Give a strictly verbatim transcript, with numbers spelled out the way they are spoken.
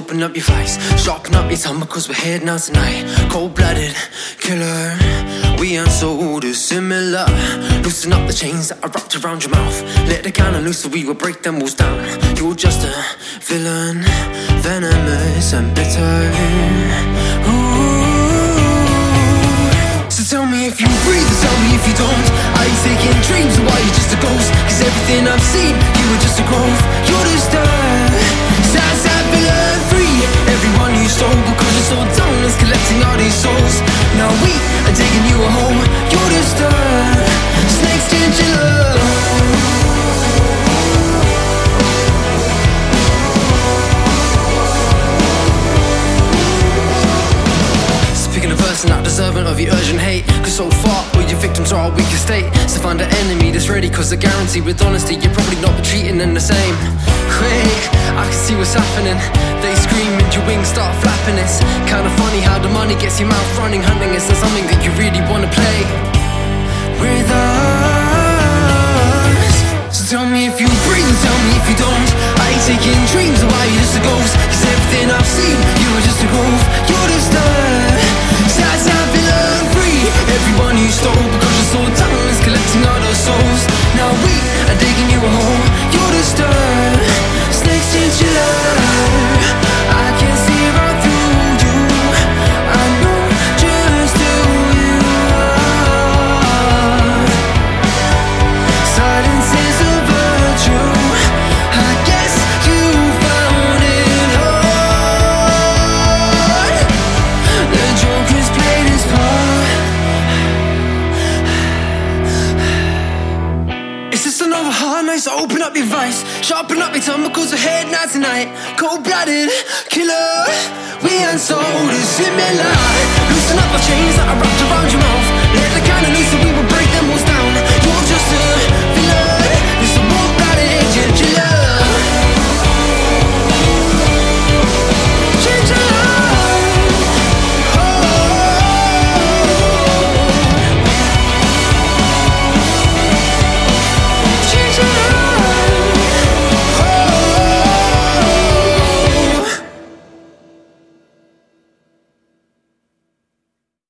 open up your vice, sharpen up your tongue, because we're here now tonight. Cold-blooded killer, we aren't so dissimilar. Loosen up the chains that are wrapped around your mouth. Let the cannon loose so we will break them walls down. You're just a villain, venomous and bitter. Ooh. So tell me if you breathe, or tell me if you don't. Are you taking dreams, or are you just a ghost? Cause everything I've seen, you were just a growth. You're just a sad, sad villain, free everyone you stole, because you're so done with collecting all these souls. Now we are digging you a hole. You're just a snake's chinchilla. Picking a verse not deserving of your urgent hate, cause so far all your victims are our weakest state. So find an enemy that's ready, cause I guarantee with honesty you're probably not retreating in the same. Quick, I can see what's happening. They scream and your wings start flapping. It's kinda funny how the money gets your mouth running. Hunting is something that you really wanna play with us. So tell me if you breathe, and tell me if you don't. Are you taking dreams, or are you just a ghost? Cause everything I've seen, you were just a growth. You're just a sad, sad villain, free everyone you stole, because you're so done with collecting all those souls. Now we are digging you a hole. You're just a snake's chinchilla. I can see right through you. I know just who you are. Silence is a virtue. I guess you found it hard. The Joker's played his part. It's just another hard night, so open up your vice, sharpen up your tongue, because we're heading out tonight. Cold-blooded killer, we ain't so dissimilar. Loosen up the chains that are wrapped around your mouth. Let the cannon loose so we